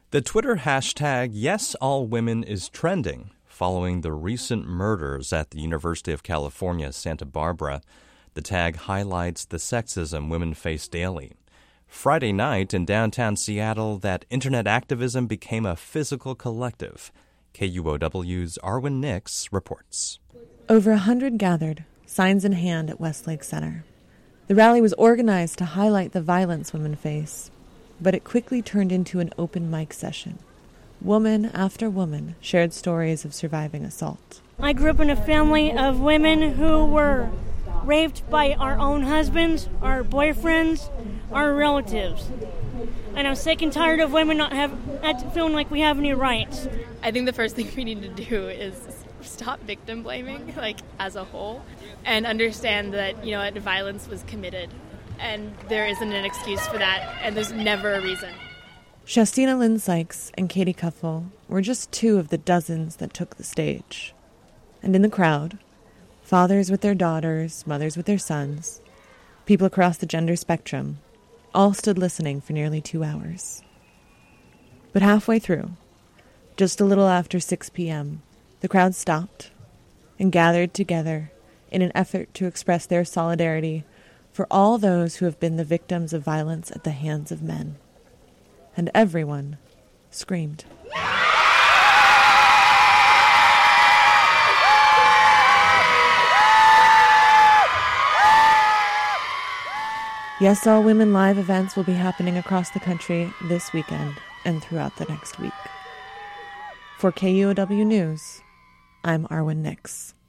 The Twitter hashtag #YesAllWomen is trending following the recent murders at the University of California, Santa Barbara. The tag highlights the sexism women face daily. Friday night in downtown Seattle, that internet activism became a physical collective. KUOW's Arwen Nix reports. Over 100 gathered, signs in hand at Westlake Center. The rally was organized to highlight the violence women face, but it quickly turned into an open mic session. Woman after woman shared stories of surviving assault. I grew up in a family of women who were raped by our own husbands, our boyfriends, our relatives. And I'm sick and tired of women not feeling like we have any rights. I think the first thing we need to do is stop victim blaming, as a whole, and understand that, violence was committed. And there isn't an excuse for that, and there's never a reason. Shastina Lynn Sykes and Katie Cuffle were just two of the dozens that took the stage. And in the crowd, fathers with their daughters, mothers with their sons, people across the gender spectrum, all stood listening for nearly 2 hours. But halfway through, just a little after 6 p.m., the crowd stopped and gathered together in an effort to express their solidarity for all those who have been the victims of violence at the hands of men. And everyone screamed. Yes, All Women live events will be happening across the country this weekend and throughout the next week. For KUOW News, I'm Arwen Nix.